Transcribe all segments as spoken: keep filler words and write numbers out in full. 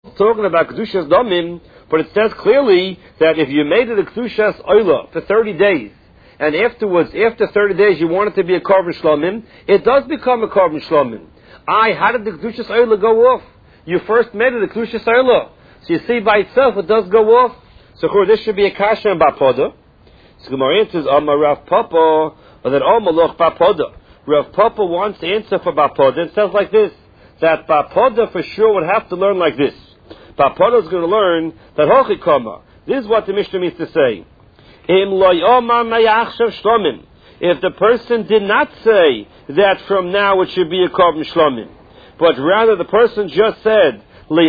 talking about Kedushas Damim, but it says clearly that if you made it a Kedushas Oila for thirty days, and afterwards, after thirty days, you want it to be a Korban Shlomim, it does become a Korban Shlomim. I, how did the Kedushas Oila go off? You first made it a Kedushas Oila. So you see by itself, it does go off. So this should be a Kasha and Bapoda. So Gemara answers, Amar Rav Papa, or that Omaloch Bapoda. Rav Papa wants to answer for Bapoda. It says like this, that Bapoda for sure would have to learn like this. Bapoda is going to learn that Hochikoma. This is what the Mishnah means to say. If the person did not say that from now it should be a Korban Shlomim, but rather the person just said,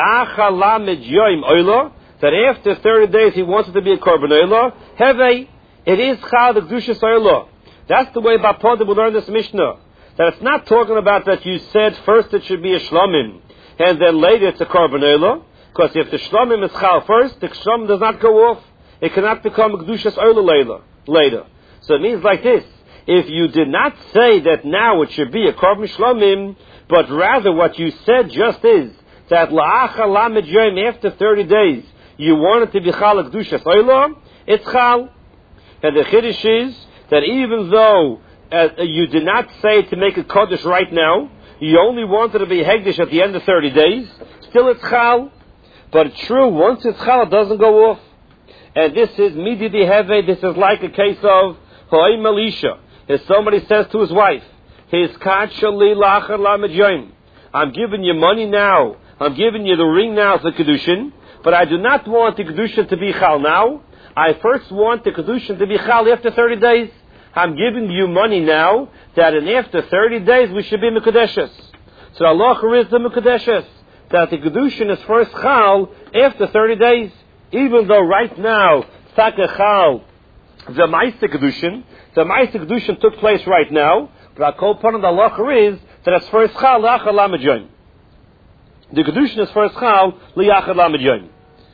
that after thirty days he wants it to be a Korban Oila, Heve, it is Chal the Kedushas Oila. That's the way Bapoda will learn this Mishnah. That it's not talking about that you said first it should be a Shlomim, and then later it's a Korban Oila, because if the Shlomim is Chal first, the Shlomim does not go off. It cannot become a Kedushas Oila later. So it means like this. If you did not say that now it should be a Korban Shlomim, but rather what you said just is that La'acha Lamed Yom after thirty days, you want it to be Chal Kedushas Oila, it's Chal. And the Chiddush is that even though uh, you did not say to make a Kodesh right now, you only wanted to be Hegdish at the end of thirty days, still it's Chal. But it's true, once it's Chal, it doesn't go off. And this is Midi Di Heve, this is like a case of Ho'ay Melisha. If somebody says to his wife, His Kachali Lachar Lamed Yom, I'm giving you money now, I'm giving you the ring now for Kedushin, but I do not want the Kedushin to be Chal now. I first want the Kedushin to be Chal after thirty days. I'm giving you money now, that in after thirty days we should be Mekudeshes. So Allah is the Mekudeshes, that the Kedushin is first Chal after thirty days. Even though right now, Taka Chal, the Maisa Kedushin, the Maisa Kedushin took place right now, but our whole point of the Allah is that it's first Chal Lachar Lamed Yom. The Kedushin is first Chal Lachar Lamed Yom.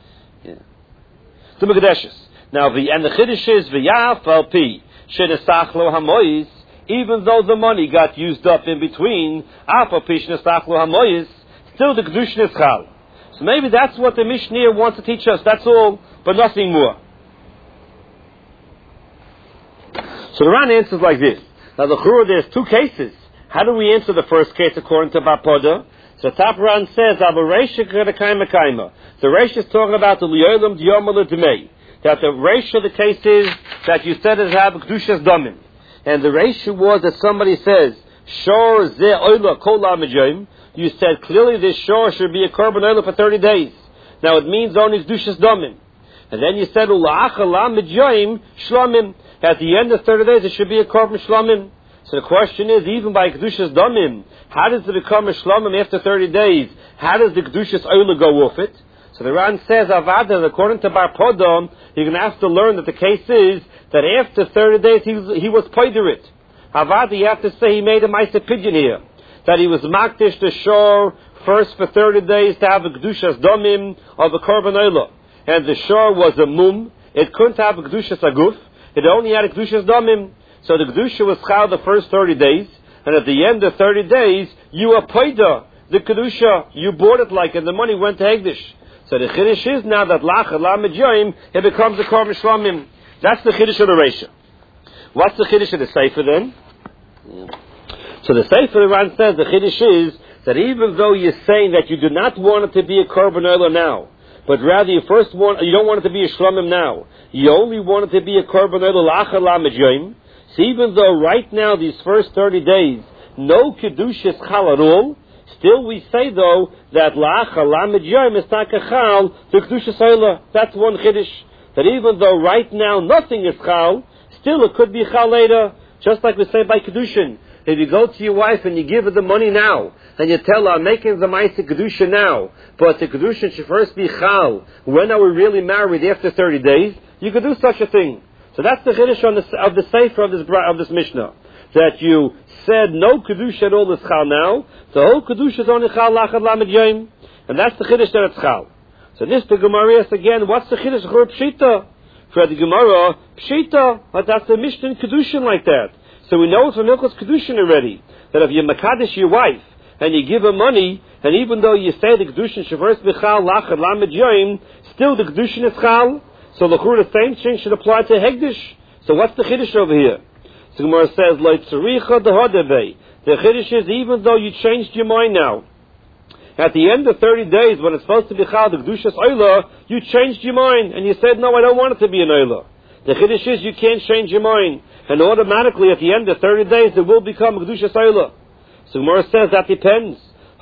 The Mekudeshes. Now, the and the Chiddush is V'yaf al pi shenesachlo hamoyis. Even though the money got used up in between, af al pi shenesachlo hamoyis, still the Kedushin is Chal. So maybe that's what the Mishnah wants to teach us. That's all, but nothing more. So the Ran answers like this. Now the Chura, there's two cases. How do we answer the first case according to Bapoda? So Top Ran says, the Reisha is talking about the Liyolim Diyomal D'mei. That the Reisha, the case is that you said it have Kedushas Damim. And the Reisha was that somebody says, Shor Ze Oila Kol Lamed Yom. You said clearly this shor should be a Korban Oila for thirty days. Now it means only Kedushas Damim. And then you said, Ula'acha Lamed Yom Shlomim. At the end of thirty days it should be a Korban Shlomim. So the question is, even by Kedushas Damim, how does it become a Shlomim after thirty days? How does the Kedushas Oila go off it? So the Ran says, Avada, according to Bar Podom, you're going to have to learn that the case is that after thirty days he was, he was Poiderit. Avada, you have to say he made a Maisa Pidyon here. That he was Makdish the Shor first for thirty days to have a Kedushas Damim of a Korban Oila. And the Shor was a Mum. It couldn't have a Kedushas Aguf. It only had a Kedushas Damim. So the Kedusha was Chal the first thirty days. And at the end of thirty days, you appoida the Kedusha. You bought it like, and the money went to Hegdish. So the Chiddush is now that Lachar Lamed Yom, it becomes a Korban Shlomim. That's the Chiddush of the Reisha. What's the Chiddush of the Sefer then? Yeah. So the Sefer Ran says, the Chiddush is that even though you're saying that you do not want it to be a Korban Oila now, but rather you first want, you don't want it to be a Shlomim now, you only want it to be a Korban Oila Lachar Lamed Yom. So even though right now, these first thirty days, no Kedusha is Chal at all, still we say though, that La'achar Lamed Yom is Taka Chal, the Kedushas Oila. That's one Chiddush. That even though right now nothing is Chal, still it could be Chal later, just like we say by Kedushin. If you go to your wife and you give her the money now, and you tell her, I'm making the Maisa Kedusha now, but the Kedushin should first be Chal, when are we really married after thirty days? You could do such a thing. So that's the Chiddush on the, of the Sefer of this, of this Mishnah. That you said no Kedusha at all is Chal now, the whole Kedusha is only Chal Lachar Lamed Yom, and that's the Chiddush that it's Chal. So this, the Gemara asks again, what's the Chiddush for Pshita? For the Gemara, Pshita, but that's the Mishnah in Kedushin like that. So we know it's from Milchos Kedushin already, that if you Makadish your wife, and you give her money, And even though you say the Kedushin Shavuos B'chal Lachad Lamed Yoim, still the Kedushin is Chal. So the the same thing should apply to Hegdish. So what's the Chiddush over here? So Gemara says, Lo Tzaricha D'Hodevei. The Chiddush is even though you changed your mind now, at the end of thirty days, when it's supposed to be Chal, the Kedushas Oila, you changed your mind, and you said, no, I don't want it to be an Oila. The Chiddush is you can't change your mind, and automatically at the end of thirty days, it will become a Kedushas Oila. So Gemara says, that depends.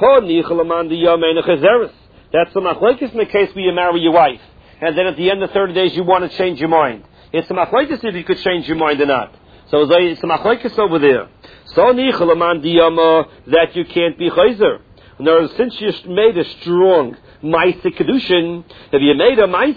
That's the machlokes in the case where you marry your wife, and then at the end of thirty days, you want to change your mind. It's a machlokes if you could change your mind or not. So it's a machlokes over there. So that you can't be chayzer. Now, since you made a strong Maisa Kedushin, if you made a Maisa,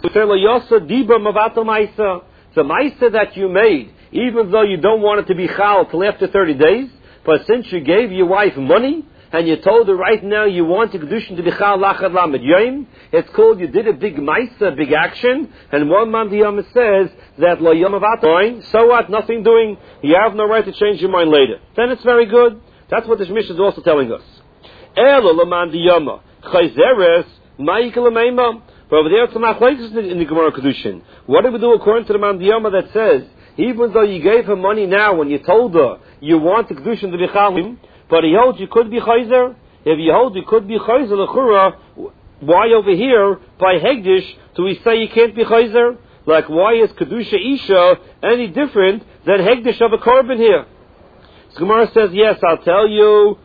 it's a Maisa that you made, even though you don't want it to be Chal till after thirty days, but since you gave your wife money, and you told her right now you want the Kedushin to be Chal Lachad Lamed Yom, it's called you did a big Maisa, big action, and one man the Yom says that Lo Yom Avato, so what, nothing doing, you have no right to change your mind later. Then it's very good. That's what this Mishnah is also telling us. Elo Laman Diyama Chayzeres Ma'ikal Meima. But over there, it's a machlokes in the Gemara Kedushin. What do we do according to the Man Diyama that says, even though you gave her money now when you told her you want the Kedushin to be Chalim, but he holds you could be Chayzer? If you hold you could be Chayzer L'chura, why over here, by Hegdish, do we say you can't be Chayzer? Like, why is Kedusha Isha any different than Hegdish of a Korban here? So Gemara says, yes, I'll tell you.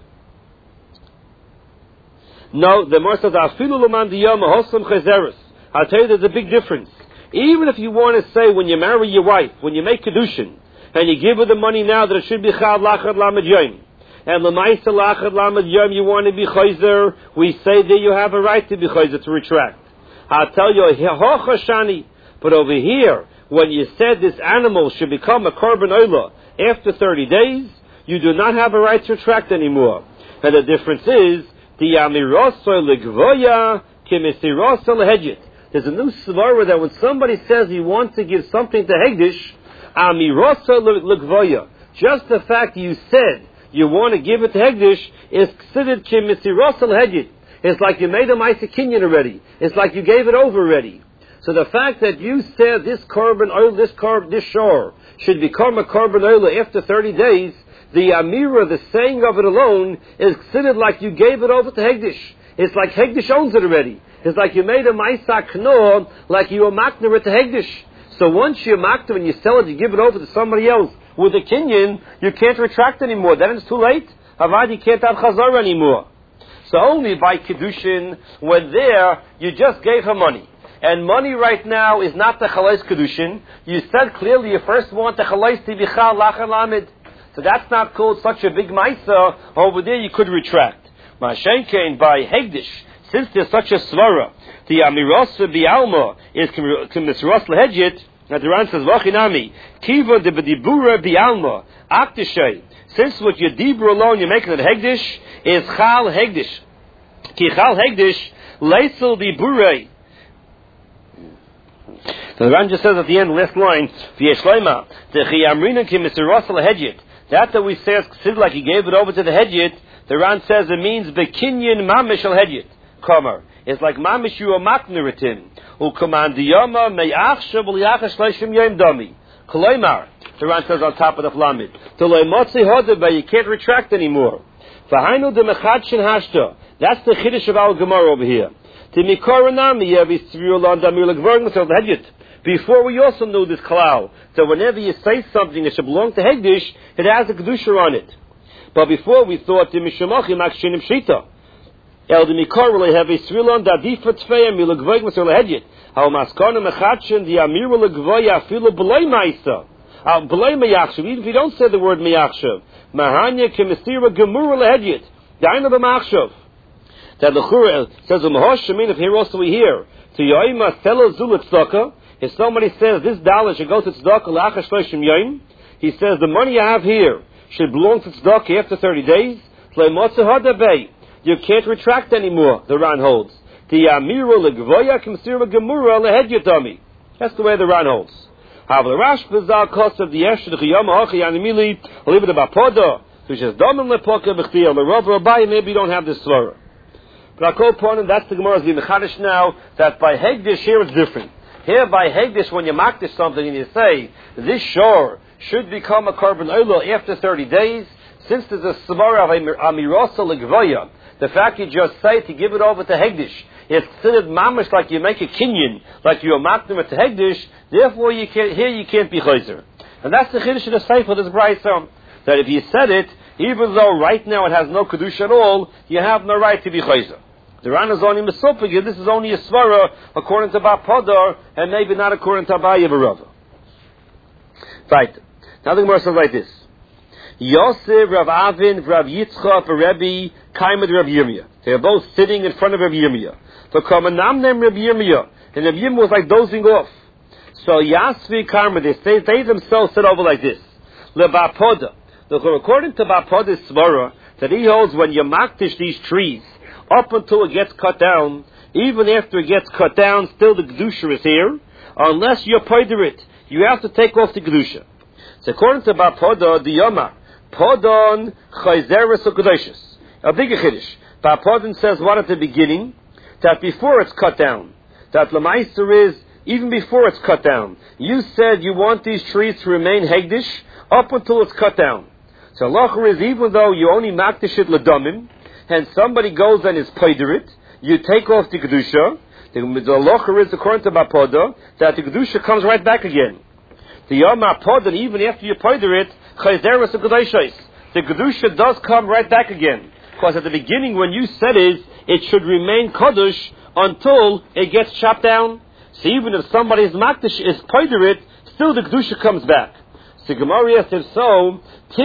No, the Gemara says, I'll tell you there's a big difference. Even if you want to say when you marry your wife, when you make Kedushin, and you give her the money now that it should be Chal Lachad Lamed Yom, and L'maisa Lachad Lamed Yom you want to be Chayzer, we say that you have a right to be Chayzer, to retract. I'll tell you, Hochashani, but over here, when you said this animal should become a Korban Oila after thirty days, you do not have a right to retract anymore. And the difference is, the Amirosa Legvoya Kimisirosa Lehedjit. There's a new svara that when somebody says he wants to give something to Hegdish, Amirosa Legvoya, just the fact you said you want to give it to Hegdish is considered Kimisirosa Lehedjit. It's like you made a Maisa Kinyan already. It's like you gave it over already. So the fact that you said this Korban oil, this Korban, this shore should become a Korban oil after thirty days, the Amira, the saying of it alone, is considered like you gave it over to Hegdish. It's like Hegdish owns it already. It's like you made a Maisa Kno, like you were makner it to Hegdish. So once you makner and you sell it, you give it over to somebody else with a Kinyan, you can't retract anymore. Then it's too late. Havad, you can't have Chazar anymore. So only by Kedushin, when there, you just gave her money. And money right now is not the Chalais Kedushin. You said clearly you first want the Chalais to be Chal Lachad Lamed. So that's not called such a big Maisa. Over there you could retract. Mashenkein by Hegdish, since there's such a svara, the Amirosa Bialma is Kimisros Lehedjit, and the Ran says, Vachinami, Kiva de Bedibura Bialma, Aktishay, since what your Dibur alone you're making it Hegdish, is Chal Hegdish. Ki Chal Hegdish, Leisel Diburei. So the Ran just says at the end, last line, V'yeshleima, Dechi Amrina Kimisros Lehedjit. That that we say is considered like he gave it over to the Hedjit, the Ran says it means Bekinyan Mamish al Hedjit. Kamar. It's like Mamish you are makneritin. Ukamandiyama me'achshav li'achash leishim yom dami. Koloimar. The Ran says on top of the Flamid. To loimotzi hodeba, you can't retract anymore. V'hainu de mechadshin hashta. That's the Chiddush of our Gemara over here. To mikoranami yevi tzviulan damir legvorn of the Hedjit. Before we also knew this kalal, so whenever you say something that should belong to Hegdish, it has a kedusha on it. But before we thought the mishamachim akshinim shita, el de mikar will have a srilon dadifa tfeya milagvoy masol Hedjit. How maskana mechadshin the amir will gvoya afilu b'loy ma'isa, al b'loy meyachshav. Even if you don't say the word meyachshav, mahanya kemisira gemur Hedjit, daina b'machshav. That the Chura says u'mahosh shemin. If here also we hear to yoyma telo zulat tzaka. If somebody says this dollar should go to tzedakah la'achar shloshim yom, he says the money you have here should belong to tzedakah after thirty days. You can't retract anymore. The Ran holds. The amiru legvoya kimsira gemura lehedyatami. That's the way the Ran holds. However, the Rash Bezal cost of the yesh the chiyama hachi yanimili leave it about poda. So he says domin lepoka b'chtiyah l'rov rabbi. Maybe you don't have this svara. Rakol that's the Gemara's being mechadish now, that by Hegdish here it's different. Here by Hegdish, when you makdish something and you say, this shore should become a korban olah after thirty days, since there's a svara of Amirasa Legvoya, the fact you just say to give it over to Hegdish, it's considered mamish like you make a kinyan, like you're makdim it to Hegdish, therefore you can't, here you can't be chayzer. And that's the chiddush of the Sefer, this Brayso, that if you said it, even though right now it has no kedusha at all, you have no right to be chayzer. The Ran is only Mesopig, this is only a svara according to Bab Podar, and maybe not according to Abaye Barava. Right. Now the Gemara says like this. Yosef, Rav Avin, Rav Yitzchak, Rebbe, Kaimad, Rav Yirmiyah. They are both sitting in front of Rav Yirmiyah. So Kamanam them Rav Yirmiyah. And Rav Yirmiyah was like dozing off. So Yasvi Karma, they, they, they themselves sit over like this. Le Bapoda. According to Bapoda's svara, that he holds when you makdish these trees, up until it gets cut down, even after it gets cut down, still the Kedusha is here, unless you poider it. You have to take off the Kedusha. So according to Bapoda, the Yoma, Podon Chayzeres U'Kedoshes. A bigger Chiddush. Bapodon says what at the beginning? That before it's cut down. That Lamaister is, even before it's cut down. You said you want these trees to remain Hegdish up until it's cut down. So Locher is, even though you only Makdish it Ladamim, and somebody goes and is Paider it, you take off the Kedusha. The Locher is, according to Bapoda, that the Kedusha comes right back again. The Yom HaPodon, even after you Paider it, Chayzeres U'Kedoshes. The Kedusha does come right back again. Because at the beginning when you said it, it should remain Kodesh until it gets chopped down. So even if somebody's Makdish is Paider it, still the Kedusha comes back. So Gemara asks, if so,